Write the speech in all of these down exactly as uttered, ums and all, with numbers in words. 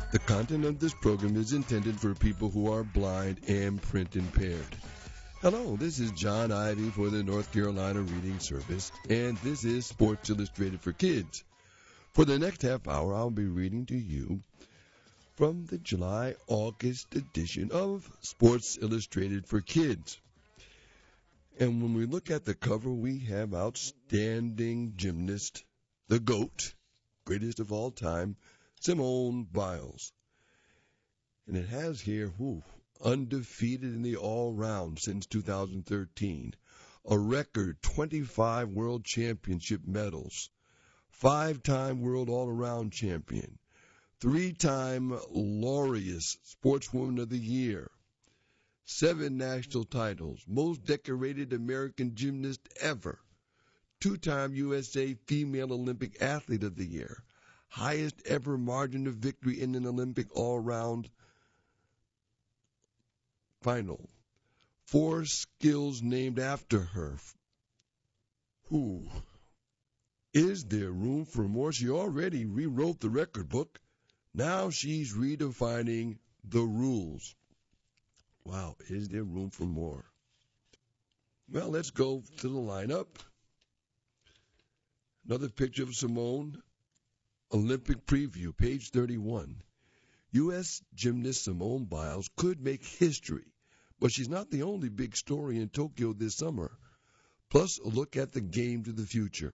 The content of this program is intended for people who are blind and print impaired. Hello, this is John Ivy for the North Carolina Reading Service, and this is Sports Illustrated for Kids. For the next half hour, I'll be reading to you from the July-August edition of Sports Illustrated for Kids. And when we look at the cover, we have outstanding gymnast, the GOAT, greatest of all time, Simone Biles. And it has here, whew, undefeated in the all-round since two thousand thirteen. A record twenty-five world championship medals. Five-time world all-around champion. Three-time Laureus Sportswoman of the Year. Seven national titles. Most decorated American gymnast ever. Two-time U S A Female Olympic Athlete of the Year. Highest ever margin of victory in an Olympic all-round final. Four skills named after her. Who? Is there room for more? She already rewrote the record book. Now she's redefining the rules. Wow, is there room for more? Well, let's go to the lineup. Another picture of Simone. Olympic preview, page thirty-one. U S gymnast Simone Biles could make history, but she's not the only big story in Tokyo this summer. Plus, a look at the game to the future.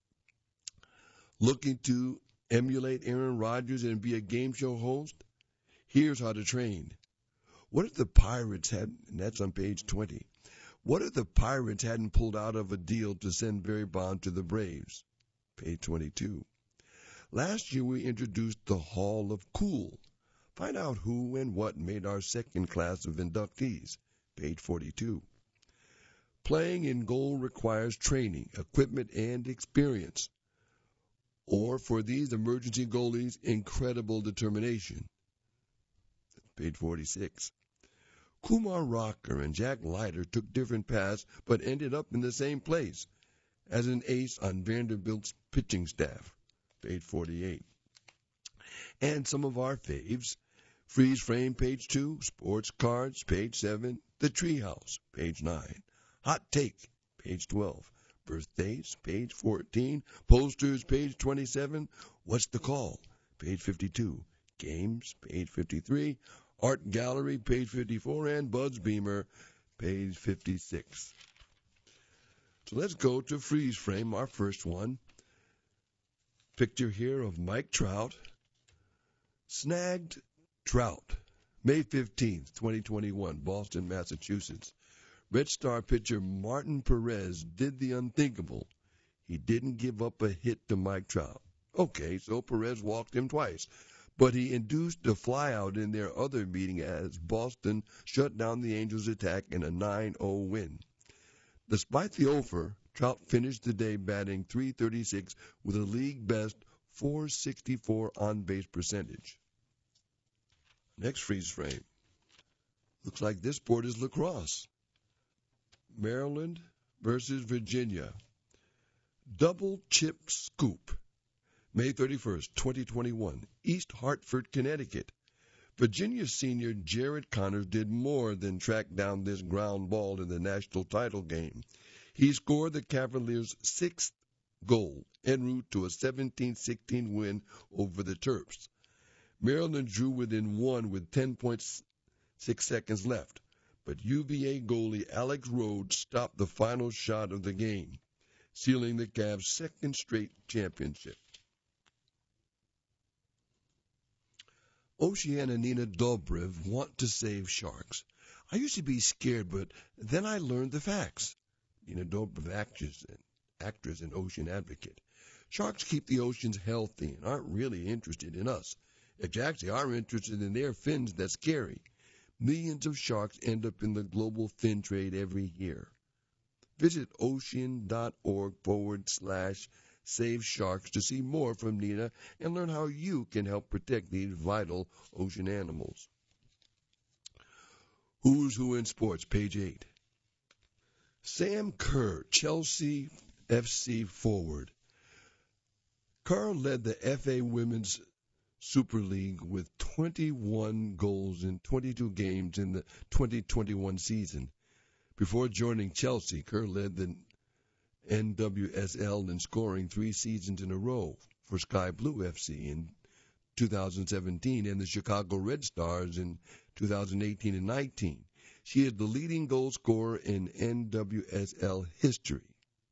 Looking to emulate Aaron Rodgers and be a game show host? Here's how to train. What if the Pirates had, and that's on page twenty, what if the Pirates hadn't pulled out of a deal to send Barry Bonds to the Braves? Page twenty-two. Last year we introduced the Hall of Cool. Find out who and what made our second class of inductees. Page forty-two. Playing in goal requires training, equipment, and experience. Or for these emergency goalies, incredible determination. Page forty-six. Kumar Rocker and Jack Leiter took different paths but ended up in the same place as an ace on Vanderbilt's pitching staff. Page forty-eight. And some of our faves. Freeze Frame, page two. Sports Cards, page seven. The Treehouse, page nine. Hot Take, page twelve. Birthdays, page fourteen. Posters, page twenty-seven. What's the Call, page fifty-two. Games, page fifty-three. Art Gallery, page fifty-four. And Buzz Beamer, page fifty-six. So let's go to Freeze Frame, our first one. Picture here of Mike Trout. Snagged Trout. May fifteenth, twenty twenty-one, Boston, Massachusetts. Red Star pitcher Martin Perez did the unthinkable. He didn't give up a hit to Mike Trout. Okay, so Perez walked him twice. But he induced a flyout in their other meeting as Boston shut down the Angels' attack in a nine oh win. Despite the offer, Trout finished the day batting three thirty-six with a league-best four sixty-four on-base percentage. Next freeze frame. Looks like this sport is lacrosse. Maryland versus Virginia. Double chip scoop. May thirty-first, twenty twenty-one. East Hartford, Connecticut. Virginia senior Jared Connors did more than track down this ground ball in the national title game. He scored the Cavaliers' sixth goal en route to a seventeen sixteen win over the Terps. Maryland drew within one with ten point six seconds left, but U V A goalie Alex Rhodes stopped the final shot of the game, sealing the Cavs' second straight championship. Oceana and Nina Dobrev want to save sharks. I used to be scared, but then I learned the facts. Nina Dobrev, actress and, actress and ocean advocate. Sharks keep the oceans healthy and aren't really interested in us. They actually are interested in their fins that's scary. Millions of sharks end up in the global fin trade every year. Visit ocean.org forward slash save sharks to see more from Nina and learn how you can help protect these vital ocean animals. Who's Who in Sports, page eight. Sam Kerr, Chelsea F C forward. Kerr led the F A Women's Super League with twenty-one goals in twenty-two games in the twenty twenty-one season. Before joining Chelsea, Kerr led the N W S L in scoring three seasons in a row for Sky Blue F C in two thousand seventeen and the Chicago Red Stars in two thousand eighteen and nineteen. She is the leading goal scorer in N W S L history.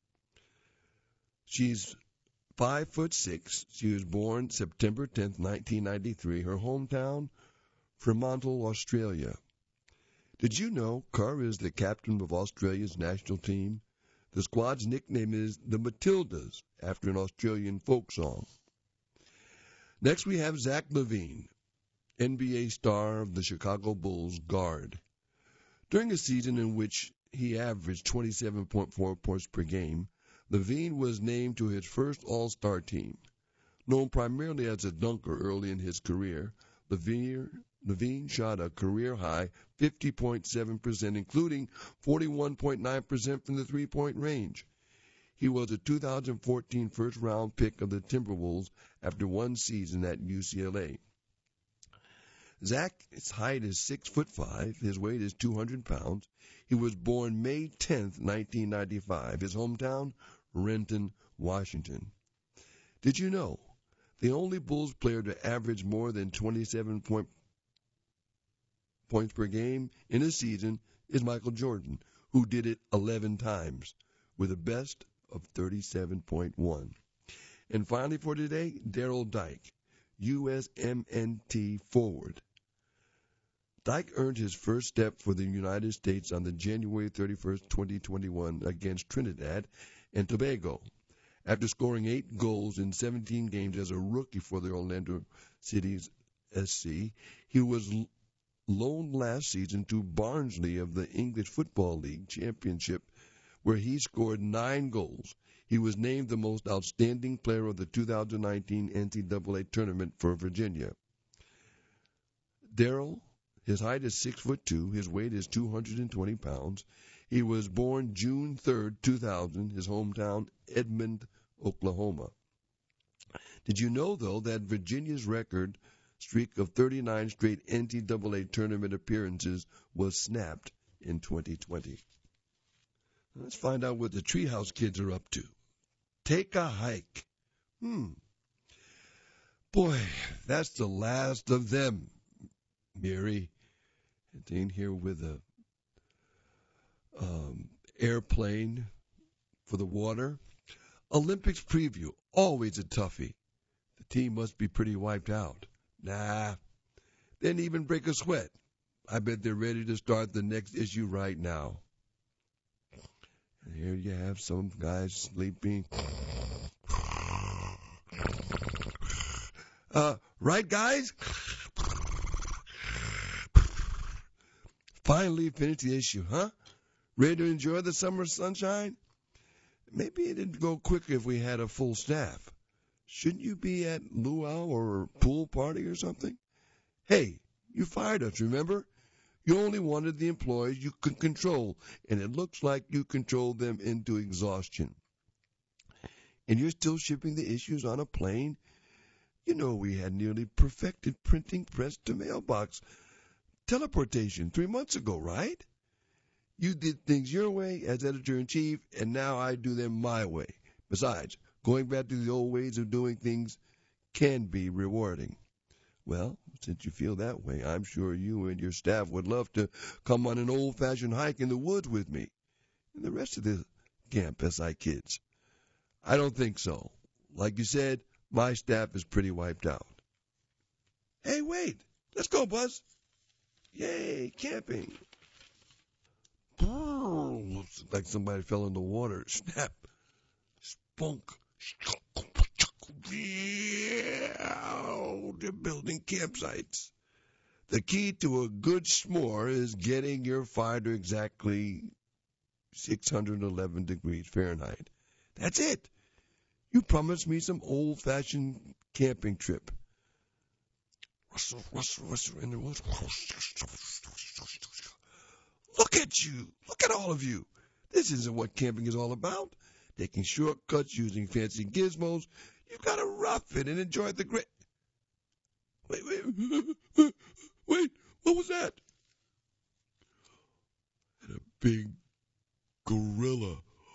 She's five foot six. She was born September tenth, nineteen ninety-three. Her hometown, Fremantle, Australia. Did you know Kerr is the captain of Australia's national team? The squad's nickname is the Matildas, after an Australian folk song. Next we have Zach LaVine, N B A star of the Chicago Bulls guard. During a season in which he averaged twenty-seven point four points per game, LaVine was named to his first All-Star team. Known primarily as a dunker early in his career, LaVine, LaVine shot a career-high fifty point seven percent, including forty-one point nine percent from the three-point range. He was a two thousand fourteen first-round pick of the Timberwolves after one season at U C L A. Zach's height is six foot five. His weight is two hundred pounds. He was born May tenth, nineteen ninety-five. His hometown, Renton, Washington. Did you know the only Bulls player to average more than twenty-seven point, points per game in a season is Michael Jordan, who did it eleven times with a best of thirty-seven point one. And finally for today, Daryl Dike, U S M N T forward. Dike earned his first step for the United States on the January thirty-first, twenty twenty-one against Trinidad and Tobago. After scoring eight goals in seventeen games as a rookie for the Orlando City S C, he was loaned last season to Barnsley of the English Football League Championship, where he scored nine goals. He was named the most outstanding player of the two thousand nineteen N C double A tournament for Virginia. Daryl, his height is six foot two. His weight is two hundred twenty pounds. He was born June third, two thousand. His hometown, Edmond, Oklahoma. Did you know, though, that Virginia's record streak of thirty-nine straight N C double A tournament appearances was snapped in twenty twenty? Let's find out what the Treehouse kids are up to. Take a hike. Hmm. Boy, that's the last of them, Mary. It ain't here with a um, airplane for the water. Olympics preview, always a toughie. The team must be pretty wiped out. Nah, didn't even break a sweat. I bet they're ready to start the next issue right now. And here you have some guys sleeping. Uh, right, guys? Finally finished the issue, huh? Ready to enjoy the summer sunshine? Maybe it'd go quicker if we had a full staff. Shouldn't you be at luau or a pool party or something? Hey, you fired us, remember? You only wanted the employees you could control, and it looks like you controlled them into exhaustion. And you're still shipping the issues on a plane? You know we had nearly perfected printing press to mailbox teleportation three months ago, right? You did things your way as editor-in-chief, and now I do them my way. Besides, going back to the old ways of doing things can be rewarding. Well, since you feel that way, I'm sure you and your staff would love to come on an old-fashioned hike in the woods with me and the rest of the Camp S I kids. I don't think so. Like you said, my staff is pretty wiped out. Hey, wait. Let's go, Buzz. Yay, camping. Looks like somebody fell in the water. Snap. Spunk. They're building campsites. The key to a good s'more is getting your fire to exactly six hundred eleven degrees Fahrenheit. That's it. You promised me some old-fashioned camping trip. Rustle, rustle, rustle in the woods. Look at you. Look at all of you. This isn't what camping is all about. Taking shortcuts, using fancy gizmos. You've got to rough it and enjoy the great. Wait, wait, wait, what was that? And a big gorilla.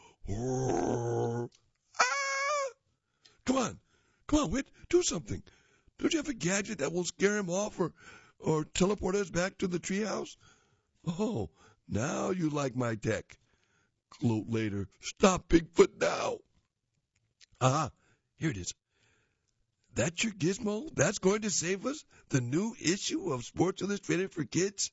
Ah! Come on, come on, Whit, do something. Don't you have a gadget that will scare him off or, or teleport us back to the treehouse? Oh, now you like my tech. Gloat later. Stop Bigfoot now. Ah, here it is. That's your gizmo? That's going to save us? The new issue of Sports Illustrated for Kids?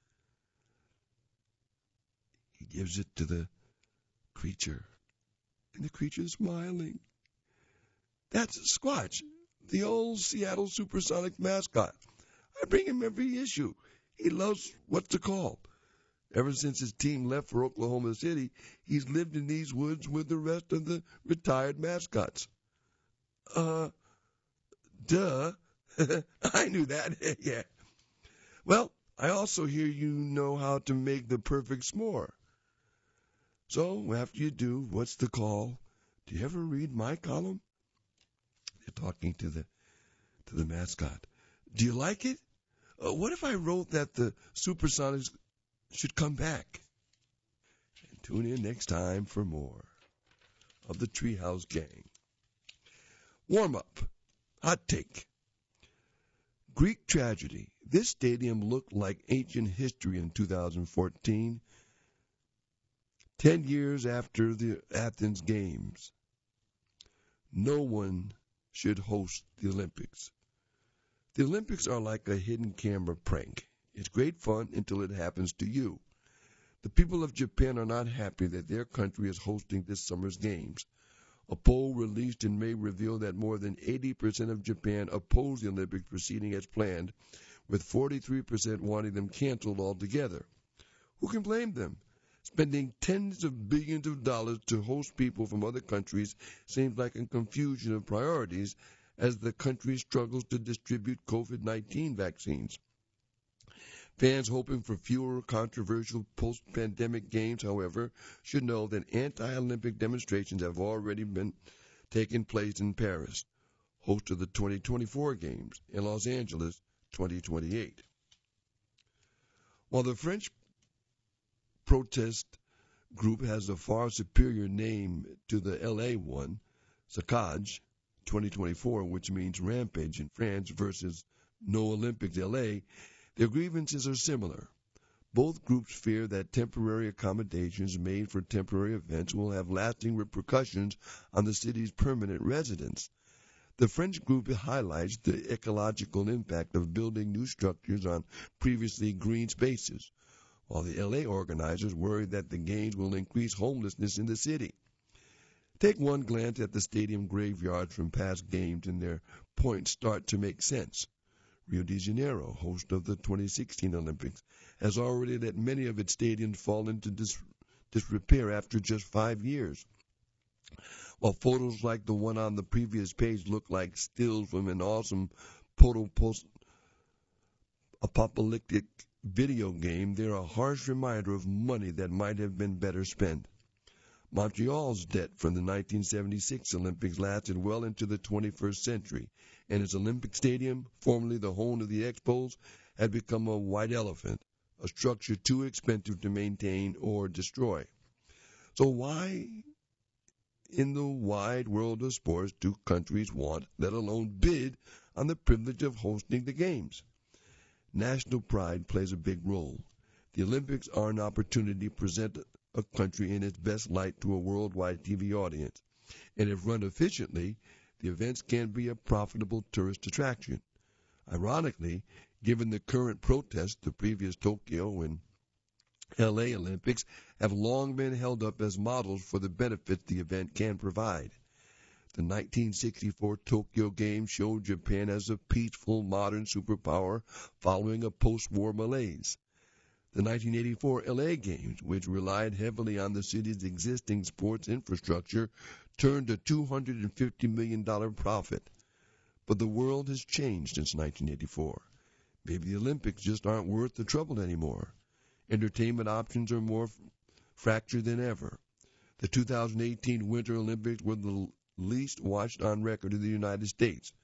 He gives it to the creature, and the creature's smiling. That's Squatch, the old Seattle Supersonics mascot. I bring him every issue. He loves what's the call. Ever since his team left for Oklahoma City, he's lived in these woods with the rest of the retired mascots. Uh, duh. I knew that, yeah. Well, I also hear you know how to make the perfect s'more. So, after you do, what's the call? Do you ever read my column? They're talking to the to the mascot. Do you like it? Uh, what if I wrote that the Supersonics should come back? And tune in next time for more of the Treehouse Gang. Warm up. Hot take. Greek tragedy. This stadium looked like ancient history in two thousand fourteen, ten years after the Athens Games. No one should host the Olympics. The Olympics are like a hidden camera prank. It's great fun until it happens to you. The people of Japan are not happy that their country is hosting this summer's games. A poll released in May revealed that more than eighty percent of Japan oppose the Olympics proceeding as planned, with forty-three percent wanting them canceled altogether. Who can blame them? Spending tens of billions of dollars to host people from other countries seems like a confusion of priorities as the country struggles to distribute COVID nineteen vaccines. Fans hoping for fewer controversial post-pandemic games, however, should know that anti-Olympic demonstrations have already been taking place in Paris, host of the twenty twenty-four Games, in Los Angeles, twenty twenty-eight. While the French protest group has a far superior name to the L A one, Saccage twenty twenty-four, which means rampage in France versus No Olympics L A, their grievances are similar. Both groups fear that temporary accommodations made for temporary events will have lasting repercussions on the city's permanent residents. The French group highlights the ecological impact of building new structures on previously green spaces, while the L A organizers worry that the games will increase homelessness in the city. Take one glance at the stadium graveyards from past games and their points start to make sense. Rio de Janeiro, host of the twenty sixteen Olympics, has already let many of its stadiums fall into dis- disrepair after just five years. While photos like the one on the previous page look like stills from an awesome post-apocalyptic video game, they're a harsh reminder of money that might have been better spent. Montreal's debt from the nineteen seventy-six Olympics lasted well into the twenty-first century, and its Olympic Stadium, formerly the home of the Expos, had become a white elephant, a structure too expensive to maintain or destroy. So why, in the wide world of sports, do countries want, let alone bid, on the privilege of hosting the games? National pride plays a big role. The Olympics are an opportunity to present a country in its best light to a worldwide T V audience, and if run efficiently, the events can be a profitable tourist attraction. Ironically, given the current protests, the previous Tokyo and L A Olympics have long been held up as models for the benefits the event can provide. The nineteen sixty-four Tokyo Games showed Japan as a peaceful, modern superpower following a post-war malaise. The nineteen eighty-four L A Games, which relied heavily on the city's existing sports infrastructure, turned a two hundred fifty million dollars profit. But the world has changed since nineteen eighty-four. Maybe the Olympics just aren't worth the trouble anymore. Entertainment options are more f- fractured than ever. The two thousand eighteen Winter Olympics were the least watched on record in the United States.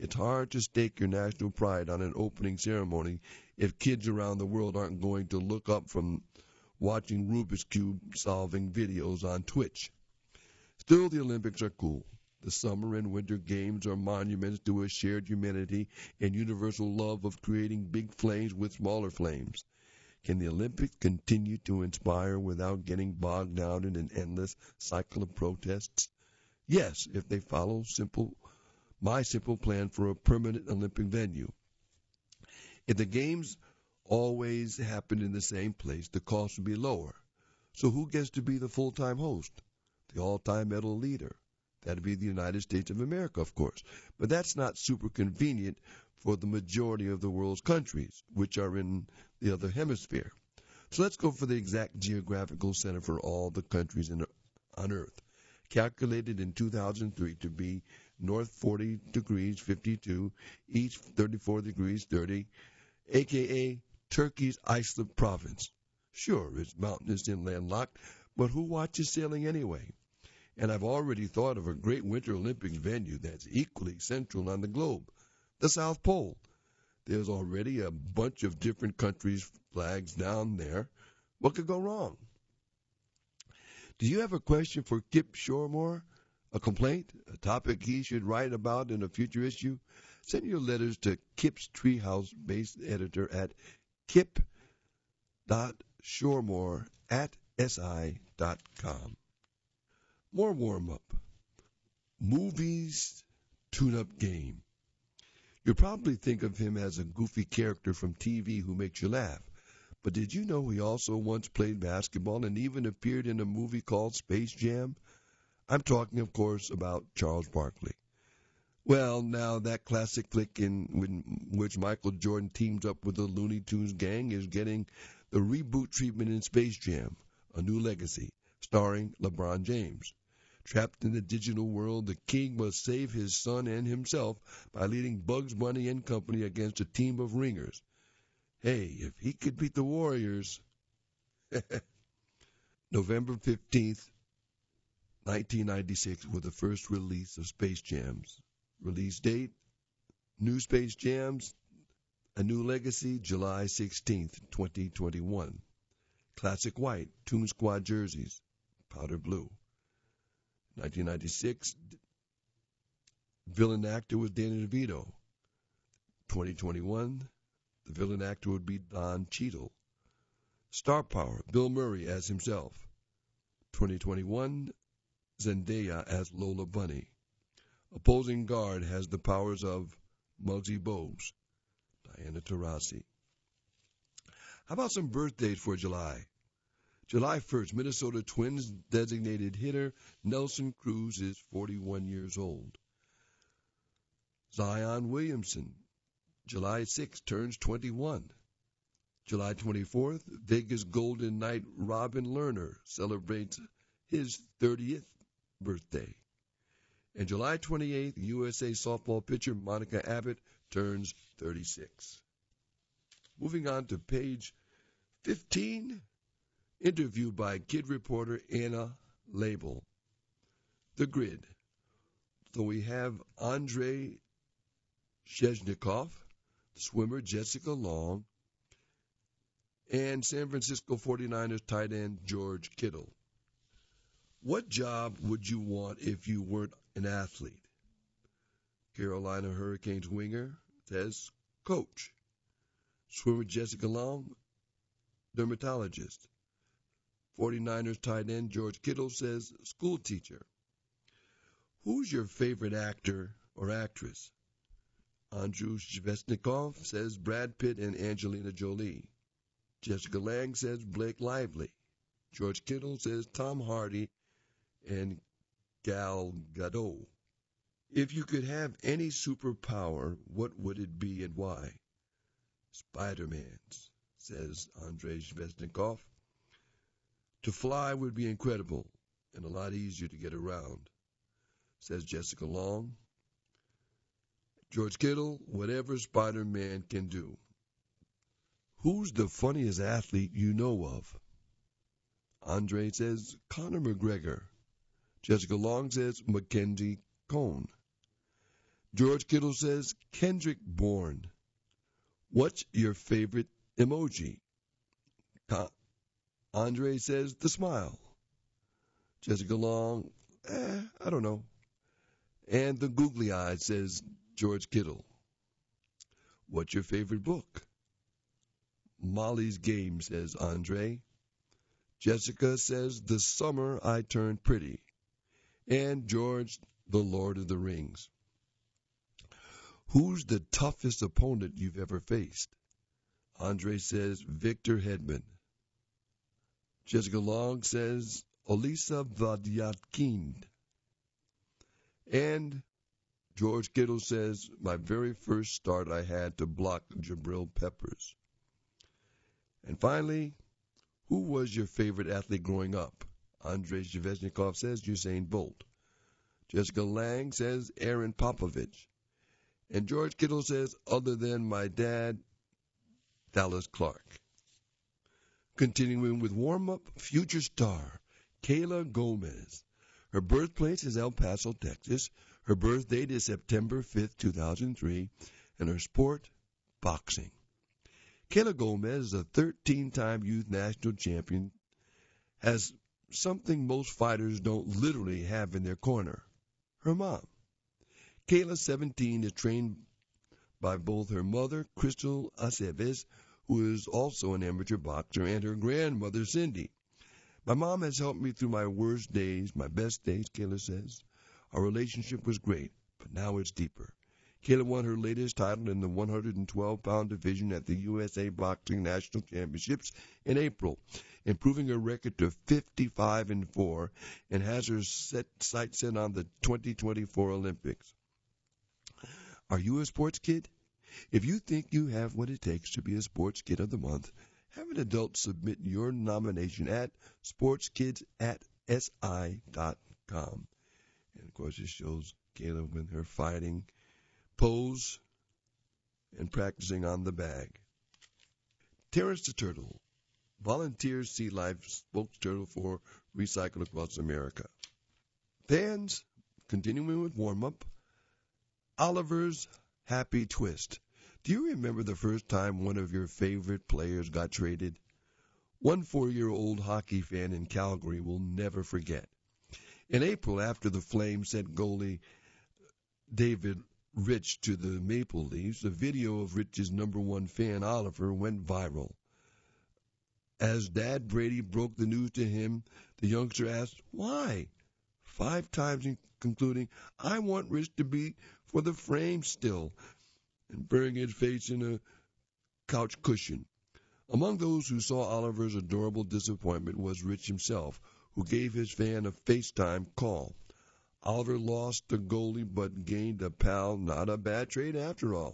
It's hard to stake your national pride on an opening ceremony if kids around the world aren't going to look up from watching Rubik's Cube solving videos on Twitch. Still, the Olympics are cool. The summer and winter games are monuments to a shared humanity and universal love of creating big flames with smaller flames. Can the Olympics continue to inspire without getting bogged down in an endless cycle of protests? Yes, if they follow simple, my simple plan for a permanent Olympic venue. If the games always happen in the same place, the cost would be lower. So who gets to be the full-time host? The all-time medal leader. That'd be the United States of America, of course. But that's not super convenient for the majority of the world's countries, which are in the other hemisphere. So let's go for the exact geographical center for all the countries in, on Earth, calculated in two thousand three to be north forty degrees fifty-two, east thirty-four degrees thirty, a k a. Turkey's Islip province. Sure, it's mountainous and landlocked, but who watches sailing anyway? And I've already thought of a great Winter Olympics venue that's equally central on the globe, the South Pole. There's already a bunch of different countries' flags down there. What could go wrong? Do you have a question for Kip Shoremore? A complaint? A topic he should write about in a future issue? Send your letters to Kip's Treehouse-based editor at kip.shoremore at si.com. More warm-up. Movies tune-up game. You'll probably think of him as a goofy character from T V who makes you laugh. But did you know he also once played basketball and even appeared in a movie called Space Jam? I'm talking, of course, about Charles Barkley. Well, now that classic flick in which Michael Jordan teams up with the Looney Tunes gang is getting the reboot treatment in Space Jam, A New Legacy, starring LeBron James. Trapped in the digital world, the king must save his son and himself by leading Bugs Bunny and company against a team of ringers. Hey, if he could beat the Warriors. November fifteenth, nineteen ninety-six was the first release of Space Jams. Release date, New Space Jams, A New Legacy, July sixteenth, twenty twenty-one. Classic white, Toon Squad jerseys, powder blue. nineteen ninety-six, villain actor was Danny DeVito. twenty twenty-one, the villain actor would be Don Cheadle. Star power, Bill Murray as himself. twenty twenty-one, Zendaya as Lola Bunny. Opposing guard has the powers of Muggsy Bogues, Diana Taurasi. How about some birthdays for July? July first, Minnesota Twins designated hitter Nelson Cruz is forty-one years old. Zion Williamson, July sixth, turns twenty-one. July twenty-fourth, Vegas Golden Knight Robin Lerner celebrates his thirtieth birthday. And July twenty-eighth, U S A softball pitcher Monica Abbott turns thirty-six. Moving on to page fifteen, interview by kid reporter Anna Label. The grid. So we have Andrei Shezhnikov, swimmer Jessica Long, and San Francisco forty-niners tight end George Kittle. What job would you want if you weren't an athlete? Carolina Hurricanes winger says coach. Swimmer Jessica Long, dermatologist. forty-niners tight end George Kittle says school teacher. Who's your favorite actor or actress? Andrew Shvesnikov says Brad Pitt and Angelina Jolie. Jessica Lange says Blake Lively. George Kittle says Tom Hardy and Gal Gadot. If you could have any superpower, what would it be and why? Spider-Man's, says Andrei Shvesnikov. To fly would be incredible and a lot easier to get around, says Jessica Long. George Kittle, whatever Spider-Man can do. Who's the funniest athlete you know of? Andre says Conor McGregor. Jessica Long says Mackenzie Cone. George Kittle says, Kendrick Bourne. What's your favorite emoji? Andre says, the smile. Jessica Long, eh, I don't know. And the googly eye says, George Kittle. What's your favorite book? Molly's Game, says Andre. Jessica says, The Summer I Turned Pretty. And George, The Lord of the Rings. Who's the toughest opponent you've ever faced? Andre says, Victor Hedman. Jessica Long says, Olisa Vadiatkin. And George Kittle says, my very first start I had to block Jabril Peppers. And finally, who was your favorite athlete growing up? Andrei Shevchnikov says Usain Bolt. Jessica Lang says Aaron Popovich. And George Kittle says, other than my dad, Dallas Clark. Continuing with warm-up, future star, Kayla Gomez. Her birthplace is El Paso, Texas. Her birth date is September fifth, two thousand three. And her sport, boxing. Kayla Gomez is a thirteen-time youth national champion, has something most fighters don't literally have in their corner, her mom. Kayla, seventeen, is trained by both her mother, Crystal Aceves, who is also an amateur boxer, and her grandmother, Cindy. My mom has helped me through my worst days, my best days, Kayla says. Our relationship was great, but now it's deeper. Kayla won her latest title in the one hundred twelve pound division at the U S A Boxing National Championships in April, improving her record to fifty-five and four, and has her set, sights set on the twenty twenty-four Olympics. Are you a sports kid? If you think you have what it takes to be a sports kid of the month, have an adult submit your nomination at sportskids at S I dot com. And, of course, it shows Kayla with her fighting pose and practicing on the bag. Terrence the Turtle, volunteer sea life spokes turtle for Recycle Across America. Fans, continuing with warm-up, Oliver's Happy Twist. Do you remember the first time one of your favorite players got traded? One four-year-old hockey fan in Calgary will never forget. In April, after the Flames sent goalie David Rich to the Maple Leafs, a video of Rich's number one fan, Oliver, went viral. As Dad Brady broke the news to him, the youngster asked, why? Five times concluding, I want Rich to be for the Flames still, and burying his face in a couch cushion. Among those who saw Oliver's adorable disappointment was Rich himself, who gave his fan a FaceTime call. Oliver lost the goalie but gained a pal. Not a bad trade after all.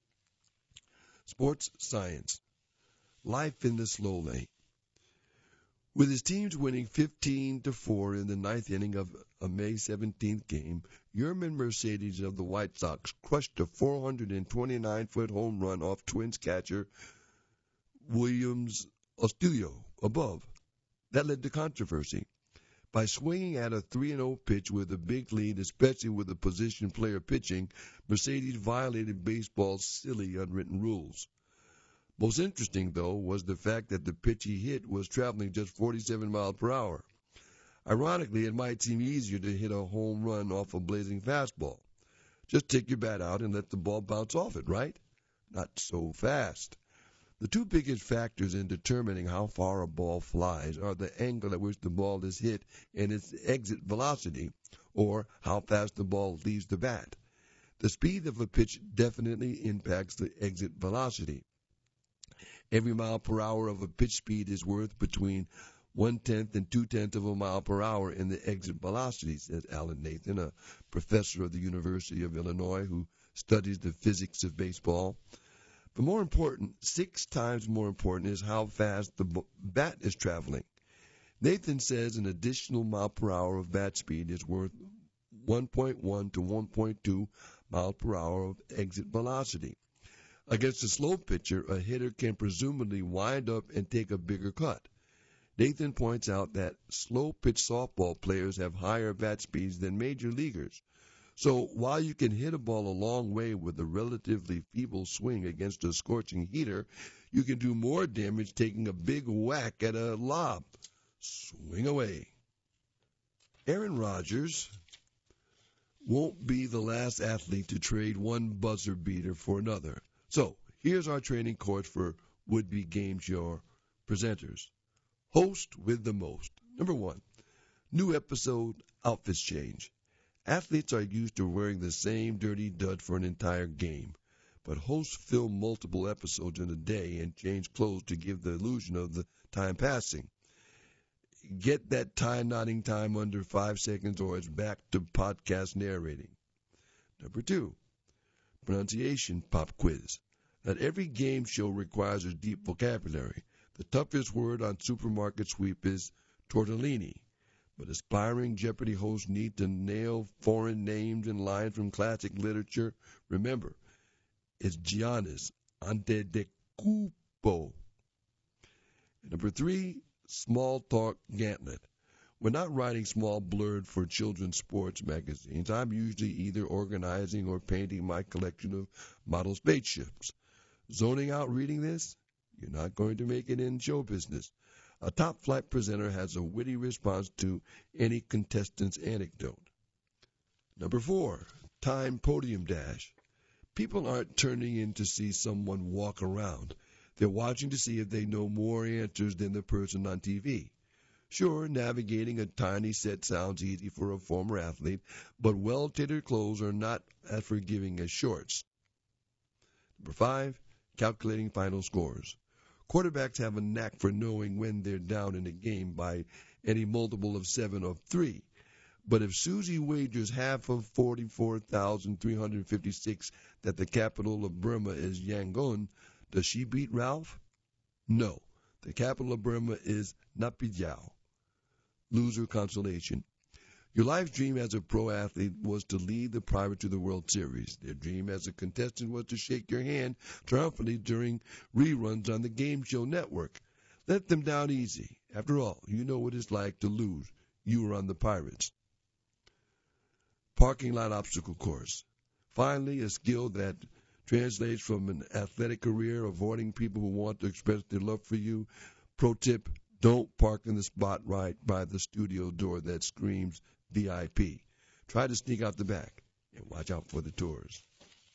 Sports science. Life in the slow lane. With his teams winning fifteen to four in the ninth inning of a May seventeenth game, Yerman Mercedes of the White Sox crushed a four hundred twenty-nine foot home run off Twins catcher Williams Ostilio above. That led to controversy. By swinging at a three and oh pitch with a big lead, especially with a position player pitching, Mercedes violated baseball's silly unwritten rules. Most interesting, though, was the fact that the pitch he hit was traveling just forty-seven miles per hour. Ironically, it might seem easier to hit a home run off a blazing fastball. Just take your bat out and let the ball bounce off it, right? Not so fast. The two biggest factors in determining how far a ball flies are the angle at which the ball is hit and its exit velocity, or how fast the ball leaves the bat. The speed of a pitch definitely impacts the exit velocity. Every mile per hour of a pitch speed is worth between one-tenth and two-tenths of a mile per hour in the exit velocity, says Alan Nathan, a professor of the University of Illinois who studies the physics of baseball. But more important, six times more important, is how fast the bat is traveling. Nathan says an additional mile per hour of bat speed is worth one point one to one point two miles per hour of exit velocity. Against a slow pitcher, a hitter can presumably wind up and take a bigger cut. Nathan points out that slow pitch softball players have higher bat speeds than major leaguers. So while you can hit a ball a long way with a relatively feeble swing against a scorching heater, you can do more damage taking a big whack at a lob. Swing away. Aaron Rodgers won't be the last athlete to trade one buzzer beater for another. So here's our training course for would-be game show presenters. Host with the most. Number one, new episode, outfits change. Athletes are used to wearing the same dirty dud for an entire game, but hosts film multiple episodes in a day and change clothes to give the illusion of the time passing. Get that tie-knotting time under five seconds or it's back to podcast narrating. Number two, pronunciation pop quiz. Not every game show requires a deep vocabulary. The toughest word on Supermarket Sweep is tortellini, but aspiring Jeopardy hosts need to nail foreign names and lines from classic literature. Remember, it's Giannis Antetokounmpo. Number three, small talk gauntlet. We're not writing small blurb for children's sports magazines. I'm usually either organizing or painting my collection of model spaceships. Zoning out reading this? You're not going to make it in show business. A top-flight presenter has a witty response to any contestant's anecdote. Number four, time podium dash. People aren't turning in to see someone walk around. They're watching to see if they know more answers than the person on T V. Sure, navigating a tiny set sounds easy for a former athlete, but well-tailored clothes are not as forgiving as shorts. Number five, calculating final scores. Quarterbacks have a knack for knowing when they're down in a game by any multiple of seven or three. But if Susie wagers half of forty-four thousand three hundred fifty-six that the capital of Burma is Yangon, does she beat Ralph? No. The capital of Burma is Naypyidaw. Loser consolation. Your life's dream as a pro athlete was to lead the Pirates to the World Series. Their dream as a contestant was to shake your hand triumphantly during reruns on the Game Show Network. Let them down easy. After all, you know what it's like to lose. You were on the Pirates. Parking lot obstacle course. Finally, a skill that translates from an athletic career, avoiding people who want to express their love for you. Pro tip, don't park in the spot right by the studio door that screams V I P. Try to sneak out the back and watch out for the tours.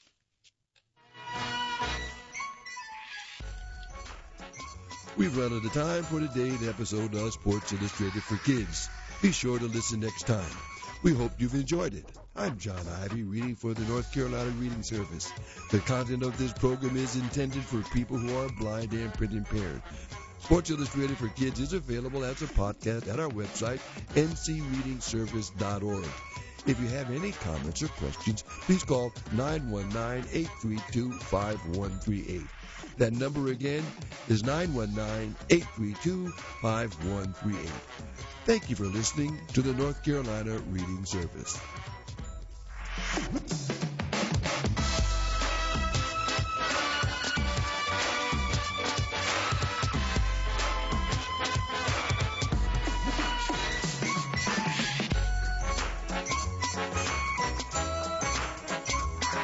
We've run out of time for today's episode of Sports Illustrated for Kids. Be sure to listen next time. We hope you've enjoyed it. I'm John Ivy, reading for the North Carolina Reading Service. The content of this program is intended for people who are blind and print impaired. Sports Illustrated for Kids is available as a podcast at our website, n c reading service dot org. If you have any comments or questions, please call nine one nine, eight three two, five one three eight. That number again is nine one nine, eight three two, five one three eight. Thank you for listening to the North Carolina Reading Service.